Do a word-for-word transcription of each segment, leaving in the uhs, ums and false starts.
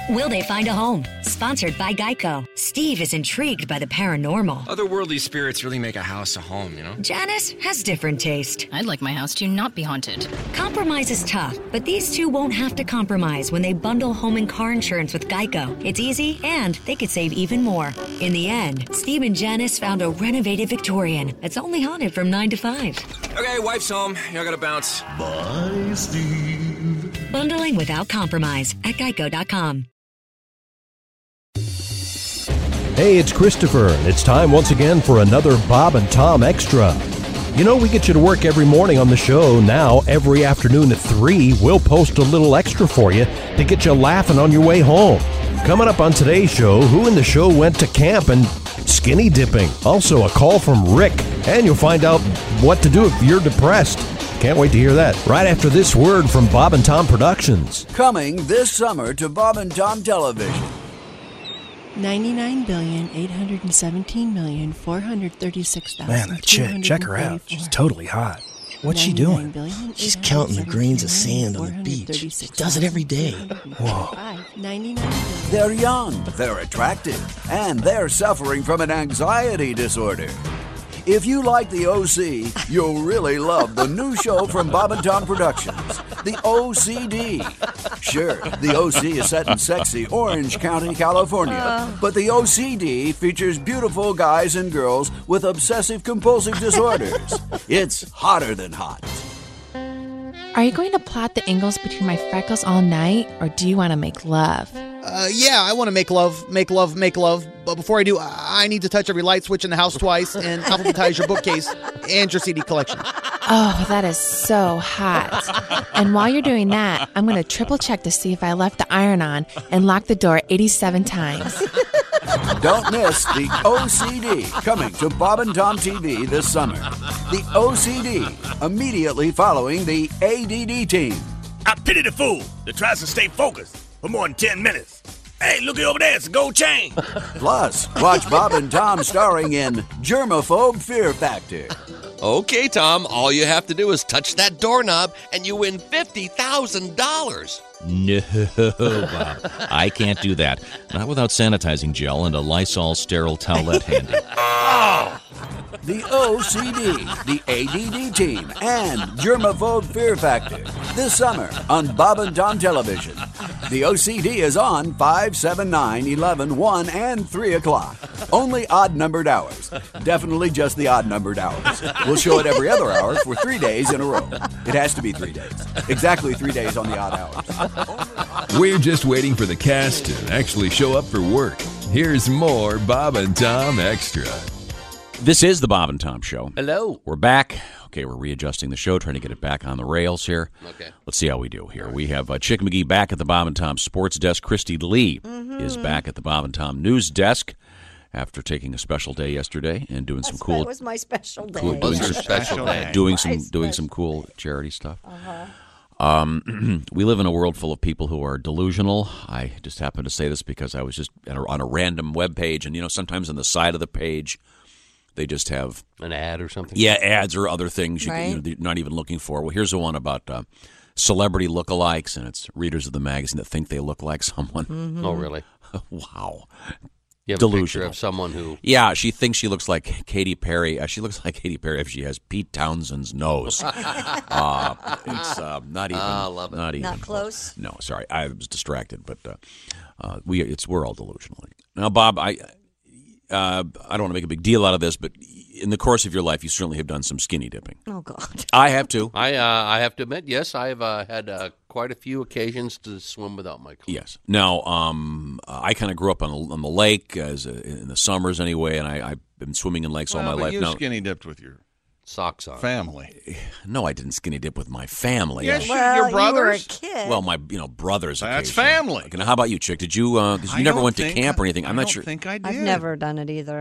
Will they find a home? Sponsored by Geico. Steve is intrigued by the paranormal. Otherworldly spirits really make a house a home, you know? Janice has different taste. I'd like my house to not be haunted. Compromise is tough, but these two won't have to compromise when they bundle home and car insurance with Geico. It's easy, and they could save even more. In the end, Steve and Janice found a renovated Victorian that's only haunted from nine to five. Okay, wife's home. I gotta bounce. Bye, Steve. Bundling without compromise at geico dot com. Hey, it's Christopher, and it's time once again for another Bob and Tom Extra. You know, we get you to work every morning on the show. Now, every afternoon at three, we'll post a little extra for you to get you laughing on your way home. Coming up on today's show, who in the show went to camp and skinny dipping? Also, a call from Rick, and you'll find out what to do if you're depressed. Can't wait to hear that. Right after this word from Bob and Tom Productions. Coming this summer to Bob and Tom Television. ninety-nine billion, eight hundred seventeen million, four hundred thirty-six thousand. Man, that chick, check her out. She's totally hot. What's she doing? She's counting the grains of sand on the beach. She does it every day. Whoa. They're young, they're attractive, and they're suffering from an anxiety disorder. If you like the O C, you'll really love the new show from Bob and Tom Productions, The O C D. Sure, the O C is set in sexy Orange County, California, uh. but the O C D features beautiful guys and girls with obsessive-compulsive disorders. It's hotter than hot. Are you going to plot the angles between my freckles all night, or do you want to make love? Uh, yeah, I want to make love, make love, make love. But before I do, I need to touch every light switch in the house twice and alphabetize your bookcase and your C D collection. Oh, that is so hot. And while you're doing that, I'm going to triple check to see if I left the iron on and lock the door eighty-seven times. Don't miss the O C D, coming to Bob and Tom T V this summer. The O C D, immediately following the A D D team. I pity the fool that tries to stay focused for more than ten minutes. Hey, looky over there, it's a gold chain. Plus, watch Bob and Tom starring in Germaphobe Fear Factor. Okay, Tom, all you have to do is touch that doorknob and you win fifty thousand dollars. No, Bob. I can't do that. Not without sanitizing gel and a Lysol sterile towelette handy. Oh! The O C D, the A D D team, and Germaphobe Fear Factor this summer on Bob and Tom Television. The O C D is on five, seven, nine, eleven, one, and three o'clock. Only odd-numbered hours. Definitely just the odd-numbered hours. We'll show it every other hour for three days in a row. It has to be three days. Exactly three days on the odd hours. We're just waiting for the cast to actually show up for work. Here's more Bob and Tom Extra. This is the Bob and Tom Show. Hello. We're back. Okay, we're readjusting the show, trying to get it back on the rails here. Okay. Let's see how we do here. We have uh, Chick McGee back at the Bob and Tom Sports Desk. Christy Lee mm-hmm. is back at the Bob and Tom News Desk after taking a special day yesterday and doing That's some cool. That was my special day. Cool, doing, some, special day. doing some doing some cool charity stuff. Uh-huh. Um, we live in a world full of people who are delusional. I just happen to say this because I was just at a, on a random web page, and you know, sometimes on the side of the page, they just have an ad or something. Yeah, ads or other things you, right. can, you know, they're not even looking for. Well, here's the one about uh, celebrity lookalikes, and it's readers of the magazine that think they look like someone. Mm-hmm. Oh, really? Wow. You have Delusional. a picture of someone who... Yeah, she thinks she looks like Katy Perry. Uh, she looks like Katy Perry if she has Pete Townshend's nose. uh, it's uh, not even. I love it. Not even Not close. No, sorry, I was distracted, but uh, uh, we it's we're all delusional. Now, Bob, I uh, I don't want to make a big deal out of this, but in the course of your life, you certainly have done some skinny dipping. Oh God, I have too. I uh, I have to admit, yes, I've uh, had uh, quite a few occasions to swim without my clothes. Yes. Now, um, I kind of grew up on the, on the lake as a, in the summers anyway, and I, I've been swimming in lakes well, all my but life. You now, skinny dipped with your socks on family. No, I didn't skinny dip with my family. Yes, well, your brothers. You were a kid. Well, my you know brothers. That's family. Okay, now how about you, Chick? Did you? Because uh, you I never went to think, camp or anything. I'm I not don't sure. Think I did. I've never done it either.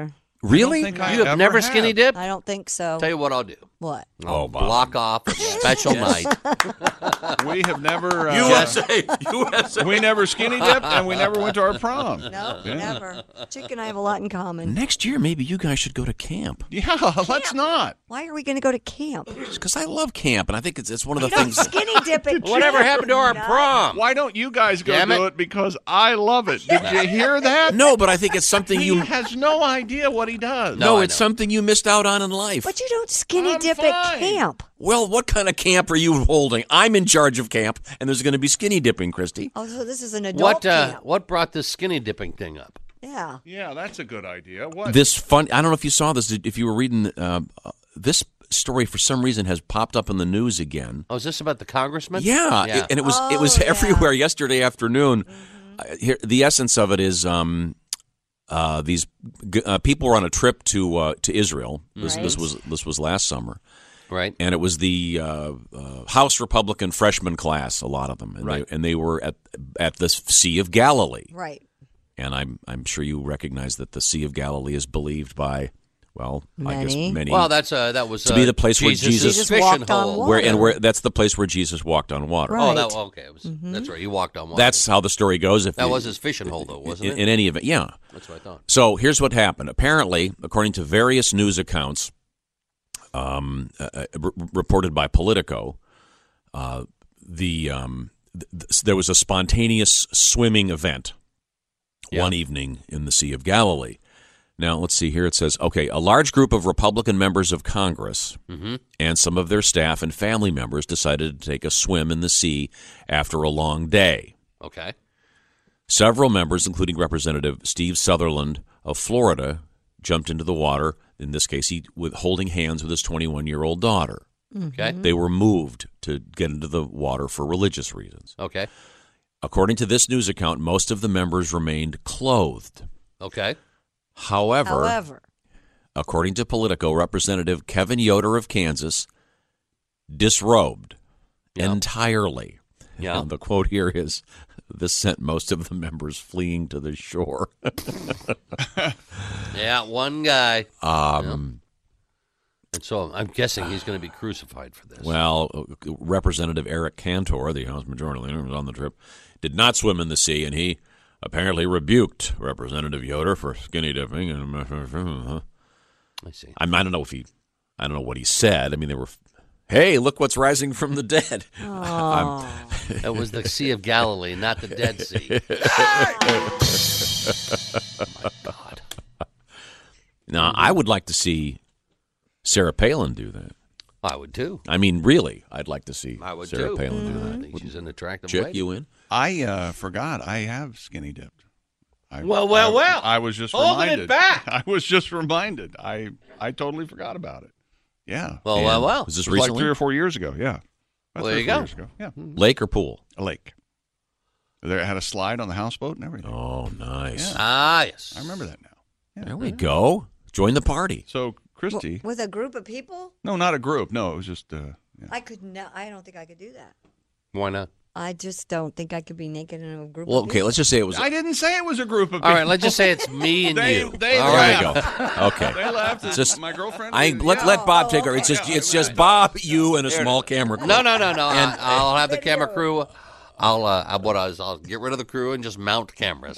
Really? I don't think I You have ever never skinny dipped? I don't think so. Tell you what I'll do. What? I'll block off a special night. We have never. Uh, U S A, U S A. We never skinny dipped, and we never went to our prom. No, Yeah. never. Chick and I have a lot in common. Next year, maybe you guys should go to camp. Yeah, let's not. Why are we going to go to camp? Because I love camp, and I think it's it's one of the Don't things. skinny dip it. Whatever happened to our No. prom? Why don't you guys go Damn do it. it? Because I love it. Did you hear that? No, but I think it's something He you. has no idea what he does. No, I it's know. something you missed out on in life. But you don't skinny I'm dip at fine. camp. Well, what kind of camp are you holding? I'm in charge of camp, and there's going to be skinny dipping, Christy. Oh, so this is an adult What uh, camp. what brought this skinny dipping thing up? Yeah. Yeah, that's a good idea. What? This fun. I don't know if you saw this. If you were reading uh, uh, this story, for some reason has popped up in the news again. Oh, is this about the congressman? Yeah, yeah. it- and it was it was Oh, yeah. everywhere yesterday afternoon. Uh, here, the essence of it is um, uh, these g- uh, people were on a trip to uh, to Israel. This, this Right. was this was last summer, right? And it was the uh, uh, House Republican freshman class, a lot of them, and Right. they, and they were at at the Sea of Galilee. Right. And I'm I'm sure you recognize that the Sea of Galilee is believed by, well, I guess Many. many. Well, that's uh, that was to uh, be the place where Jesus' Jesus, Jesus fishing walked on hole. water. where and where that's the place where Jesus walked on water. Right. Oh, that okay. It was, Mhm. That's right. He walked on water. That's how the story goes. If that you- was his fishing hole, though, wasn't in, it? in any event, yeah. That's what I thought. So here's what happened. Apparently, according to various news accounts, um, uh, uh, r- reported by Politico, uh, the um, th- th- there was a spontaneous swimming event Yeah. one evening in the Sea of Galilee. Now, let's see here. It says, okay, a large group of Republican members of Congress Mm-hmm. and some of their staff and family members decided to take a swim in the sea after a long day. Okay. Several members, including Representative Steve Sutherland of Florida, jumped into the water, in this case, he with holding hands with his twenty-one-year-old daughter. Okay. They were moved to get into the water for religious reasons. Okay. According to this news account, most of the members remained clothed. Okay. However, However. according to Politico, Representative Kevin Yoder of Kansas disrobed Yeah. entirely. Yeah. And the quote here is, this sent most of the members fleeing to the shore. Yeah, one guy. um, And so I'm guessing he's going to be crucified for this. Well, uh, Representative Eric Cantor, the House Majority Leader, was on the trip, did not swim in the sea, and he apparently rebuked Representative Yoder for skinny dipping. And I see. I, mean, I don't know if he, I don't know what he said. I mean, they were, hey, look what's rising from the dead. Oh. That was the Sea of Galilee, not the Dead Sea. Oh, my God. Now, I would like to see Sarah Palin do that. I would, too. I mean, really, I'd like to see I would, Sarah too. Palin do I that. think she's an attractive Chick, lady. you in? I uh, forgot. I have skinny dipped. I, Well, well, I, well. I was just Holding it reminded. back. I was just reminded. I I totally forgot about it. Yeah. Well, well, well. Was this It was like recently? three or four years ago. Yeah. About Well, there three you or four go. Years ago. Yeah. Lake or pool? A lake. There had a slide on the houseboat and everything. Oh, nice. Yeah. Ah, yes. I remember that now. Yeah. There we go. Join the party. So, Christy. With a group of people? No, not a group. No, it was just. Uh, yeah. I could no. I don't think I could do that. Why not? I just don't think I could be naked in a group Well, of okay, people. let's just say it was. I didn't say it was a group of people. All right, let's just say it's me and They- you. they All There right. we go. Okay. They left. It's just my girlfriend. I and- let yeah. let Bob Oh, take her. It's okay. just it's just Bob, you, and a small camera. crew. No, no, no, no. I, I'll have the camera crew. I'll uh, what I was, I'll get rid of the crew and just mount cameras.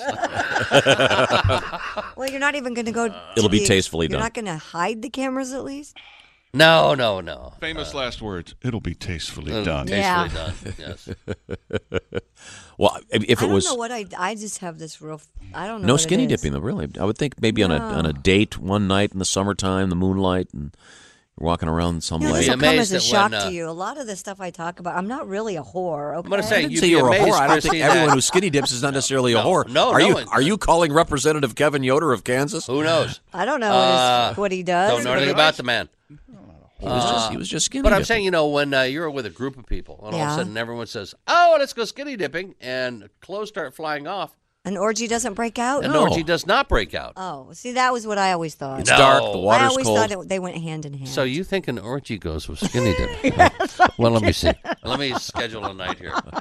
Well, you're not even going to go. It'll to be the- tastefully You're done. not going to hide the cameras at least. No, no, no. Famous last words. It'll be tastefully Uh, done. Yeah. Tastefully done. Yes. Well, if if I it don't was know what I. I just have this real. I don't know. no what it skinny is. dipping, though, really, I would think maybe on a No. on a date one night in the summertime, the moonlight, and you're walking around some You know, lake. this will come as amazed a that shock when, uh, to you. A lot of the stuff I talk about, I'm not really a whore. Okay? I'm going to say, I didn't you'd say be you were a amazed, whore. I don't think Christy, everyone that- who skinny dips is not necessarily a No, whore. no, are no you one- are you calling Representative Kevin Yoder of Kansas? Who knows? I don't know Uh, what, his, what he does. Don't know anything about the man. He was Uh, just he was just skinny. But I'm dipping. saying, you know, when uh, you're with a group of people, and all of Yeah. a sudden everyone says, "Oh, let's go skinny dipping," and clothes start flying off, An orgy doesn't break out. an No. orgy does not break out. Oh, see, that was what I always thought. it's dark. The No. I water's always cold. thought it, they went hand in hand. So you think an orgy goes with skinny dipping? Well, let me see. Let me schedule a night here.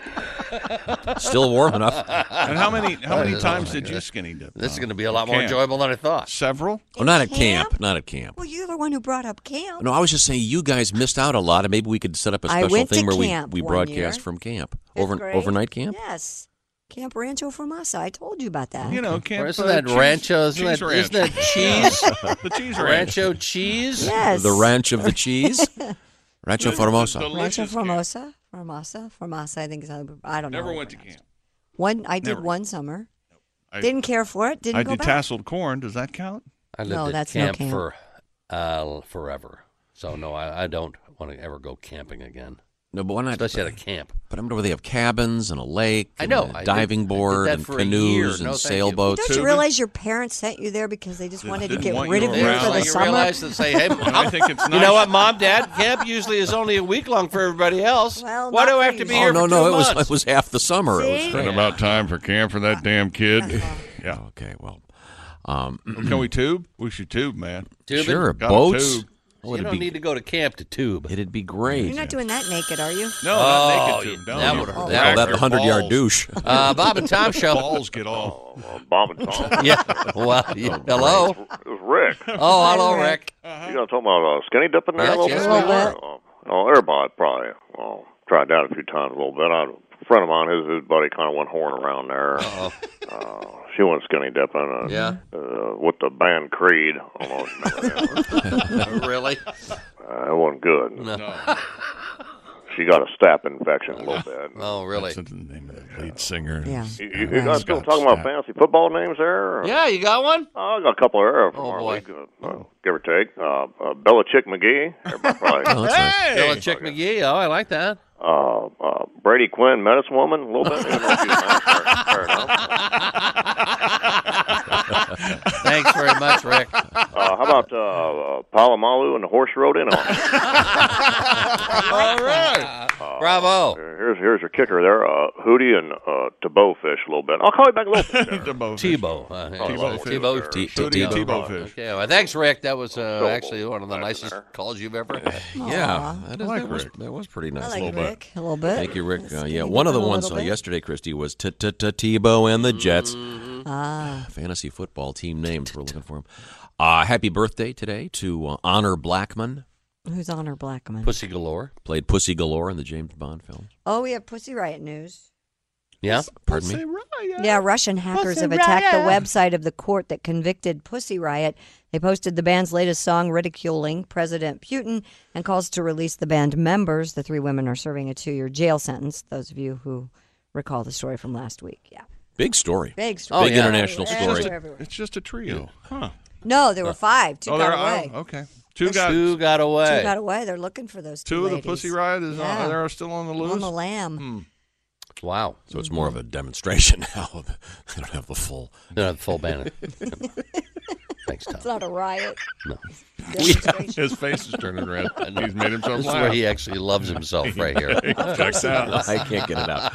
Still warm enough. And how many how many times did you skinny dip? This is uh, going to be a lot more camp? enjoyable than I thought. Several? Oh, not at camp. Not at camp. Well, you're the one who brought up camp. No, I was just saying you guys missed out a lot, and maybe we could set up a I special went thing to where we, camp we one broadcast year. from camp. Fifth Over grade. overnight camp? Yes. Camp Rancho Formasa. I told you about that. You know, camp. Isn't uh, that cheese- Rancho? Isn't cheese that, ranch. isn't that cheese? The cheese ranch. Rancho cheese? Yes. The ranch of the cheese? Rancho Formosa. Rancho Formosa. Formasa. Formasa, I think is how, I don't know. Never how to went to pronounce camp. it. One, I did Never. one summer. I- Didn't care for it. Didn't I go did back. tasseled corn. Does that count? I lived No, at that's no camp, camp. for uh, forever. So, no, I, I don't want to ever go camping again. No, but why not? Especially at a camp. But I remember they have cabins and a lake. I know. And a I did- diving I did board that and for a year. canoes No, and thank you. sailboats. Don't you realize your parents sent you there because they just wanted to didn't get want rid you of you around. for the you summer? realize to say, hey, Mom, I think it's you nice. know what, Mom, Dad, camp usually is only a week long for everybody else. Well, Why not do I for have to be you. here Oh no, for no, two it was months? it was half the summer. It was See? great. Been about time for camp for that damn kid. Yeah. Okay, well, um, Can we tube? We should tube, man. Tubing? sure, Got a boats. tube. Oh, You it'd don't be, need to go to camp to tube. it'd be great. You're not doing that naked, are you? No, Oh, not naked tube. you- No, that you would've- rack that Oh, that your hundred yard balls. douche. Uh, Bob and Tom show. Balls get off. Uh, Bob and Tom. Yeah. Well, yeah. hello. It was Rick. Oh, hello, Rick. You gonna talk about uh, skinny dipping there Yeah, a little just bit? a little bit. Uh, oh, everybody probably well, tried that a few times a little bit. I, a friend of mine, his, his buddy kind of went horn around there. Uh-oh. Uh, she went skinny dipping. Uh, Yeah. Uh, with the band Creed. I don't know if you remember that. Really? Uh, it wasn't good. No. She got a staph infection a little bit. Oh, really? That's the name of the lead singer. Yeah. You, you, you guys still talking about fancy football names there? Or? Yeah, you got one? Oh, I got a couple there from Oh, our boy. league, uh, uh, give or take. Uh, uh, Belichick McGee. Everybody probably. Oh, that's nice. Belichick McGee. Oh, I like that. Uh, uh, Brady Quinn, medicine woman, a little bit. Even though she's nice. Fair, fair enough. Thanks very much, Rick. Uh, how about uh, uh, Palomalu and the horse you rode in on? All right. Bravo. Here's here's your kicker there. Uh, Hootie and uh, Tebow fish a little bit. I'll call you back a little bit. there. Tebow fish. Tebow. Uh, yeah. Tebow fish. Tebow. T- Hootie T- and Tebow. Tebow fish. Okay, well, thanks, Rick. That was uh, So, actually one of the back nicest there. calls you've ever had. Yeah, that, is, I like that, was, Rick. that was pretty nice. I a like little bit. Rick a little bit. Thank you, Rick. Uh, Skinny yeah, one of the dipping a ones little uh, bit. yesterday, Christy, was T- T- T- Tebow and the Jets. Ah. Fantasy football team names. We're looking for them. Uh, happy birthday today to uh, Honor Blackman. Who's Honor Blackman? Pussy galore. Played Pussy Galore in the James Bond film. Oh, we have Pussy Riot news. Yeah? Pardon me? Yeah, Russian hackers Pussy have attacked Riot. the website of the court that convicted Pussy Riot. They posted the band's latest song ridiculing President Putin and calls to release the band members. The three women are serving a two-year jail sentence. Those of you who recall the story from last week. Yeah. Big story. Big story. Big international Everywhere, story. everywhere. It's just a trio. Huh. No, there were five. Two oh, got there away. Oh, okay. Two got Two got away. Two got away. They're looking for those two two of the ladies. Pussy Riot is Yeah. on, they're still on the loose. On the lam. Hmm. Wow. So it's more of a demonstration now. They don't have the full. They don't have the full band. Thanks, Tom. It's not a riot. No. His face is turning red. He's made himself This is laugh. where he actually loves himself right here. Checks out. I can't get it out.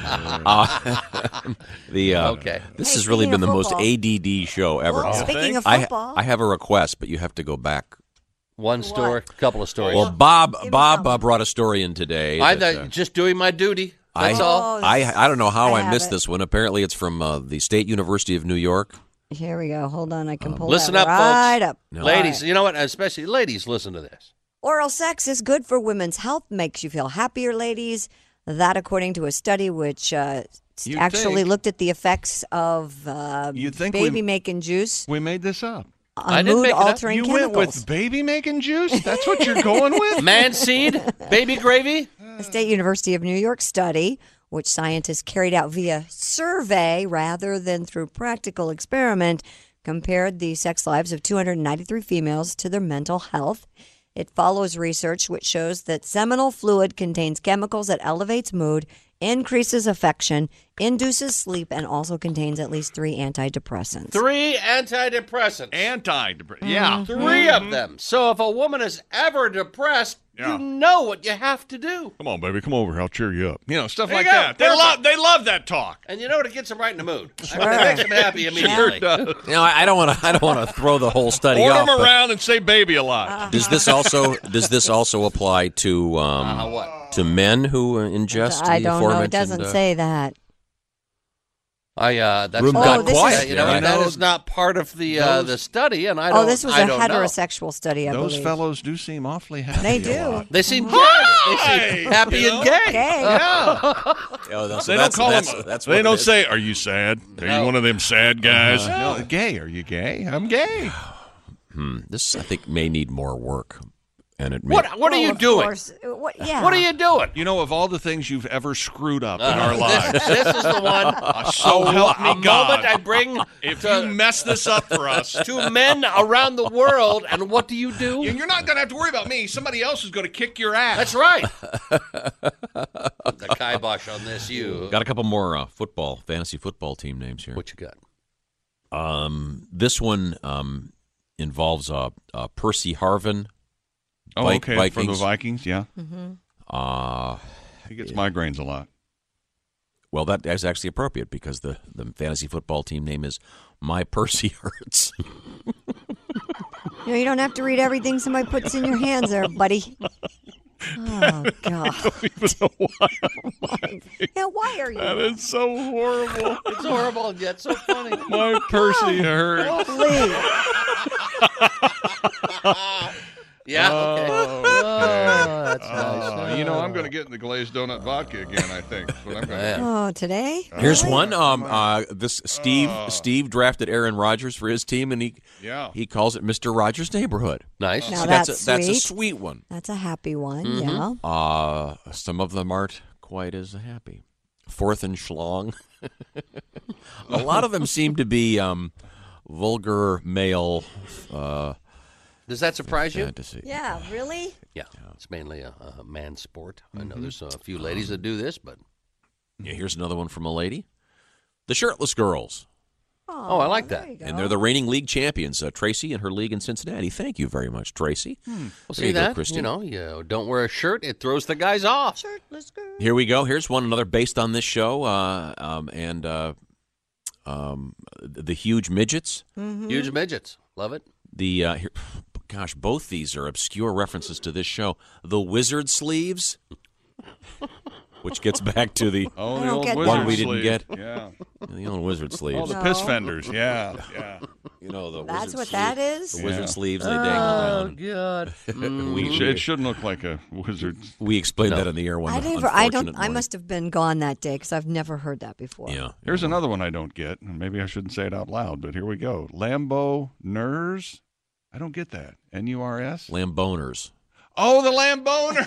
Uh, the uh, Okay. This Hey, has really speaking been the of most football. A D D show ever. Well, speaking of I, football. I have a request, but you have to go back. One story, couple of stories. Well, Bob Give me Bob something. uh, brought a story in today. I'm that, uh, just doing my duty. That's I, all. Oh, I I don't know how I I, have missed it. this one. Apparently, it's from uh, the State University of New York. Here we go. Hold on. I can pull Listen that up, right folks. up. No. Ladies, All right. you know what? Especially ladies, listen to this. Oral sex is good for women's health, makes you feel happier, ladies. That, according to a study which uh, You'd actually think- looked at the effects of uh, You'd think we- baby-making juice We made this up. on I didn't make it up. mood-altering You chemicals. went with baby making juice? That's what you're going with? Man seed, baby gravy. A State University of New York study, which scientists carried out via survey rather than through practical experiment, compared the sex lives of two hundred ninety-three females to their mental health. It follows research which shows that seminal fluid contains chemicals that elevates mood, increases affection, induces sleep, and also contains at least three antidepressants. Three antidepressants. Anti Yeah. Three of them. So if a woman is ever depressed, Yeah. you know what you have to do. Come on, baby, come over. I'll cheer you up. You know, stuff There like you go. that. They Perfect. love they love that talk. And you know what? It gets them right in the mood. I Sure. mean, it makes them happy immediately. Sure does. You know, I I don't want to. I don't want to throw the whole study Order off. them but around and say baby a lot. Does this also does this also apply to um, Uh, what? to men who uh, ingest I the don't know. It aforementioned? doesn't uh, say that. I uh, that's Room not, got oh, this quiet. Is, you know, yeah. that know, is not part of the uh, those, the study, and I don't. Oh, this was I a don't heterosexual know. study. I Those believe. fellows do seem awfully happy. They a do. lot. They seem gay. Hi! They seem happy You and know? gay. Gay. Yeah. Oh, that's, They that's, don't call that's, them. that's they what don't it is. say, "Are you sad? Are No. you one of them sad guys?" Uh-huh. No, gay. Are you gay? I'm gay. Hmm. This, I think, may need more work. And it may, What What are Well, you of doing? course. What, yeah. What are you doing? You know, of all the things you've ever screwed up in Uh, our lives, This, this is the one. uh, so a, help me a God. moment I bring if to, you mess this up for us, to men around the world, and what do you do? you're not going to have to worry about me. Somebody else is going to kick your ass. That's right. The kibosh on this, you. got a couple more uh, football, fantasy football team names here. What you got? Um, this one um, involves uh, uh, Percy Harvin. Oh, Vi- okay. Vikings. For the Vikings, yeah. Mm-hmm. Uh, He gets migraines a lot. well, that is actually appropriate because the, the fantasy football team name is My Percy Hurts. You know, you don't have to read everything somebody puts in your hands there, buddy. Oh, God. I don't even know why. Yeah, why are you? That is so horrible. It's horrible and yet so funny. My Percy hurts. Please. Yeah. Okay. Oh, Oh, that's Oh, nice. you know, I'm going to get in the glazed donut vodka again, I think. That's what I'm going to Yeah. do. Oh, today? Here's Really? one. Um, uh, this Steve Oh. Steve drafted Aaron Rodgers for his team, and he Yeah. he calls it Mister Rogers' Neighborhood. Nice. Now See, that's, that's a, that's a sweet. sweet one. That's a happy one, Mm-hmm. yeah. Uh, some of them aren't quite as happy. Fourth and Schlong. A lot of them seem to be um, vulgar male. Uh, Does that surprise you? fantasy. Yeah, really? Yeah. It's mainly a, a man sport. I know there's a few ladies that do this, but Yeah, here's another one from a lady. The Shirtless Girls. oh, I like that. There you go. And they're the reigning league champions. Uh, Tracy and her league in Cincinnati. Thank you very much, Tracy. Well, There see you go, that? Christy. You know, you don't wear a shirt; it throws the guys off. Shirtless girl. Here we go. Here's one another based on this show, uh, um, and uh, um, the huge midgets. Mm-hmm. Huge midgets, love it. The uh, here, gosh, both these are obscure references to this show. The Wizard Sleeves, which gets back to the Oh, I the don't old get wizard One we didn't sleeve. get. Yeah. the old Wizard Sleeves. Oh, the No. piss fenders. Yeah. Yeah. You know the That's wizard what sleeve- that is? The Wizard Yeah. Sleeves they dangle Oh around. God! we, It sh- It shouldn't look like a wizard. we explained No. that in the air one. I never. I don't. unfortunate I morning. must have been gone that day because I've never heard that before. Yeah. Here's another one I don't get, and maybe I shouldn't say it out loud, but here we go. Lambo Nurs. I don't get that. N U R S? Lamboners. Oh, the Lamboners.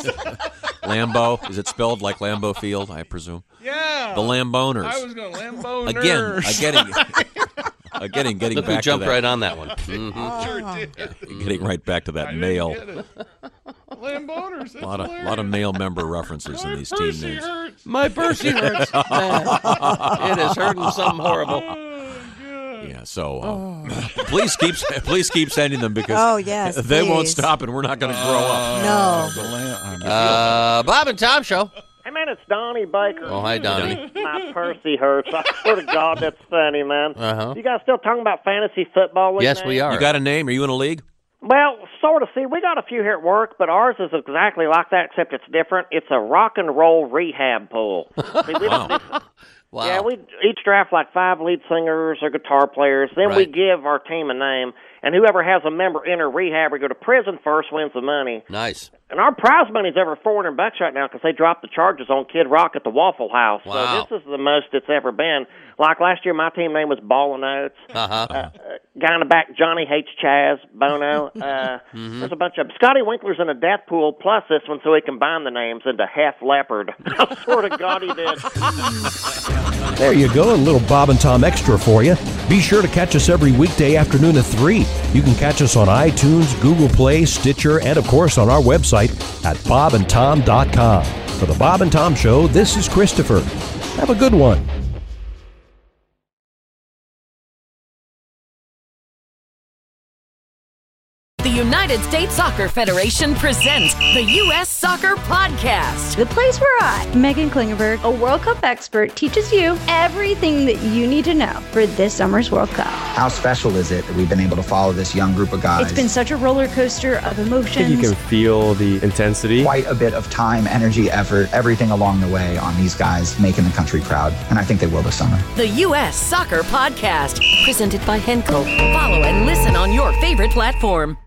Lambo. Is it spelled like Lambeau Field, I presume? Yeah. The Lamboners. I was going to Lambo Again, Nurs. again, again, getting Look who back to jumped that. right on that one. Mhm. Oh. Sure did. Getting right back to I that didn't male. get it. Lamboners. That's A lot of, hilarious. lot of male member references in My these team Percy names. hurts. My Percy hurts. Man, it is hurting something horrible. Oh, God. Yeah, so uh, please keep please keep sending them because Oh, yes, they won't please. stop and we're not going to grow up. No. The lamb. Uh, Bob and Tom Show. Hey, man, it's Donnie Baker. Oh, hi, Donnie. My Percy hurts. I swear to God, that's funny, man. Uh-huh. You guys still talking about fantasy football? League Yes, we names? are. You got a name? Are you in a league? Well, sort of. See, we got a few here at work, but ours is exactly like that, except it's different. It's a rock and roll rehab pool. See, we don't, Wow. Yeah, we each draft like five lead singers or guitar players. Then we Right. give our team a name, and whoever has a member enter rehab or go to prison first wins the money. Nice. And our prize money's over four hundred bucks right now because they dropped the charges on Kid Rock at the Waffle House. Wow. So this is the most it's ever been. Like last year, my team name was Ball and Oates. Uh-huh. Uh, uh, guy in the back, Johnny hates Chaz, Bono. Uh, Mhm. There's a bunch of Scotty Winkler's in a death pool plus this one, so he combined the names into Half Leopard. I swear to God, he did. There you go, a little Bob and Tom Extra for you. Be sure to catch us every weekday afternoon at three. You can catch us on iTunes, Google Play, Stitcher, and of course on our website at bob and tom dot com. For the Bob and Tom Show, this is Christopher. Have a good one. The United States Soccer Federation presents the U S Soccer Podcast. The place where I, Megan Klingenberg, a World Cup expert, teaches you everything that you need to know for this summer's World Cup. How special is it that we've been able to follow this young group of guys? It's been such a roller coaster of emotions. I think you can feel the intensity. Quite a bit of time, energy, effort, everything along the way on these guys making the country proud. And I think they will this summer. The U S Soccer Podcast, presented by Henkel. Follow and listen on your favorite platform.